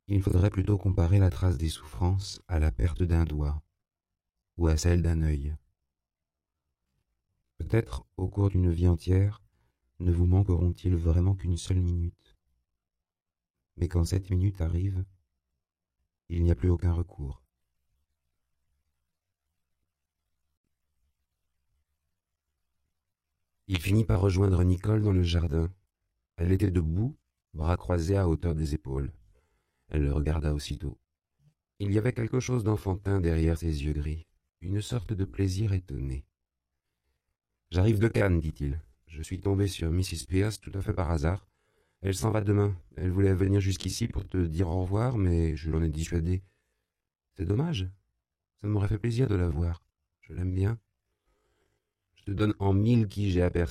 Il faudrait plutôt comparer la trace des souffrances à la perte d'un doigt, ou à celle d'un œil. Peut-être, au cours d'une vie entière, ne vous manqueront-ils vraiment qu'une seule minute. Mais quand cette minute arrive, il n'y a plus aucun recours. Il finit par rejoindre Nicole dans le jardin. Elle était debout, bras croisés à hauteur des épaules. Elle le regarda aussitôt. Il y avait quelque chose d'enfantin derrière ses yeux gris, une sorte de plaisir étonné. « J'arrive de Cannes, dit-il. Je suis tombé sur Mrs. Pierce tout à fait par hasard. Elle s'en va demain. Elle voulait venir jusqu'ici pour te dire au revoir, mais je l'en ai dissuadée. C'est dommage. Ça m'aurait fait plaisir de la voir. Je l'aime bien. Je te donne en mille qui j'ai aperçu